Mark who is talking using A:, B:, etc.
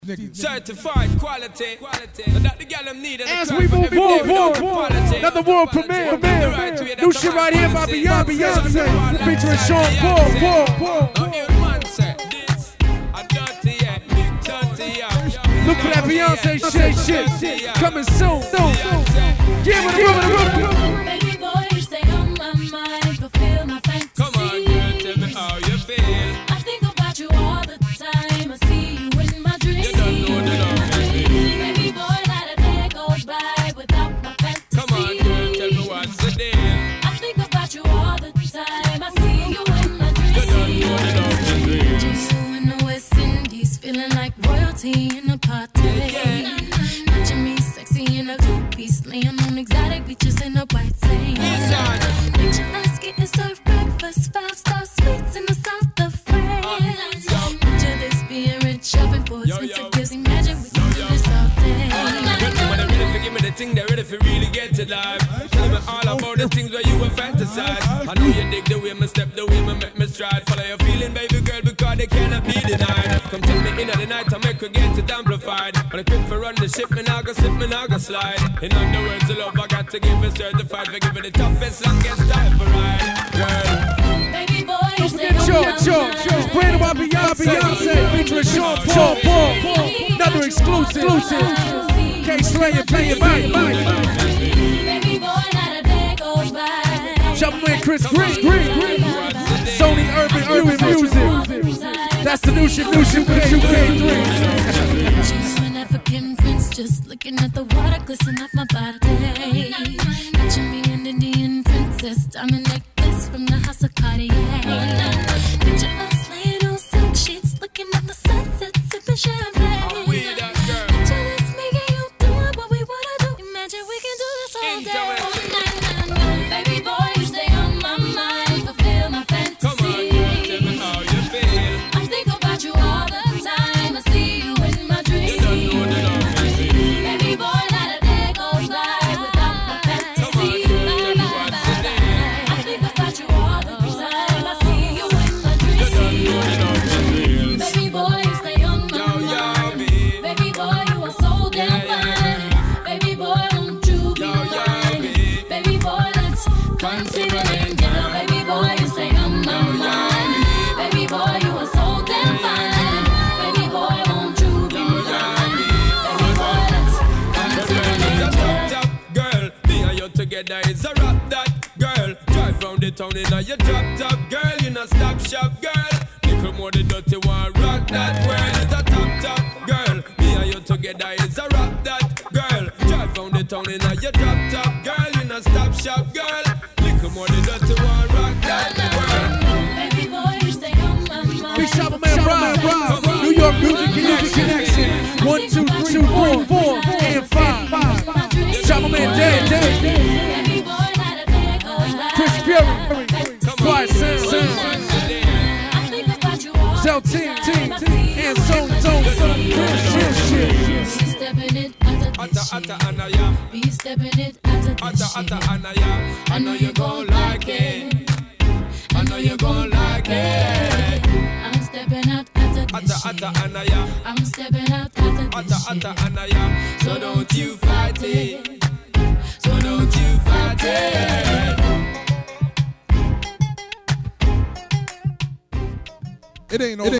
A: Certified quality. That the girl them need.
B: As we move forward, another world premiere. New shit right here by Beyonce, featuring Sean Paul. Look for that Beyonce shit coming soon. Give it a
C: Baby boy, you stay on my mind, fulfill my fantasy.
A: Come on, girl, tell me how you feel.
C: I think about you all the time. I see you in my dreams.
A: You don't know the love.
C: Baby boy, not a day goes by without my fantasy.
A: Come on, girl, tell me what's the deal.
C: I think about you all the time. I see you in my dreams.
A: You don't know the love.
C: Just in the West Indies, feeling like royalty in a party. Imagine me sexy in a two-piece, laying on exotic beaches in a white sand. Picture us getting served breakfast, 5-star suites in the south of France. Picture this being rich, shopping for expensive gifts. Imagine we can do this all day.
A: When they're ready to give me the thing, they're ready to really get to life. Tell me all about the things where you were fantasize. I know you dig the way me step, the way me make me stride. Follow your feeling, baby girl, because they cannot be denied. Come tell me in the night, I make her get it amplified. When I quit for run the ship, me now go slip, me now go slide. In other words, the love I got to give it certified. For giving the toughest, longest time for ride, girl.
C: Baby boy, you stay
B: premiere.
C: on my
B: Sure.
C: mind.
B: Branded by Beyonce, featuring Sean Paul. Another exclusive. K-Slayer, play it back.
C: Baby boy, not a day goes by.
B: Jumping with Chris Green. Sony Urban Music. That's the new shit with UK3.
C: She's an African prince, just looking at the water glisten off my body. Picture me an Indian princess, diamond necklace from the house of Cartier. Picture us laying on silk sheets, looking at the sunset, sipping champagne. Picture this making you doing what we wanna do. Imagine we can do this all day, all night. Baby boy, you stay on my mind, fulfill my fantasy.
A: Come on, girl, tell me how you feel.
C: I think about you all the time. I see you in my dreams.
A: You don't know the love.
C: Baby boy, not a day goes by without my fantasy. I think about you all the time. I see you in my dreams. Baby boy, you stay on my mind. Baby boy, you are so damn fine. Baby boy, won't you be mine? Baby boy, let's conceive an angel. Baby boy, you stay on my mind. Baby boy, you are so damn fine. Baby boy, won't you be mine? Baby boy, let's conceive an angel.
A: Top girl, me and you together is a rap that girl. Drive round the town in a your drop top girl. You not stop shop girl. Little more the dirty one rock that world. It's a top girl. Me and you together is a rap that girl. Drive round the town in a your drop top girl. You not stop shop girl. Little more the dirty one rock that world.
C: Baby boy, you stay on my mind.
B: Big Shopper Man Rob. New York Music Connection. 1, 2, 3, 4, and 5. Shopper Man Day.
C: Baby boy, not a day goes by.
B: Chris Fury. Quiet Sam.
C: I think about you all
B: Zell
C: the
B: Team.
C: time. I see you
B: And
C: in
B: Zone.
C: Be stepping it out of this shit.
A: Anaya,
C: Be stepping it out of this shit.
A: Anaya. I know you gon' like it. I know you gon' like it.
C: I'm stepping out of this shit.
A: Anaya.
C: I'm stepping out of this shit.
A: Anaya. So don't you fight it. So don't you fight it.
D: It ain't no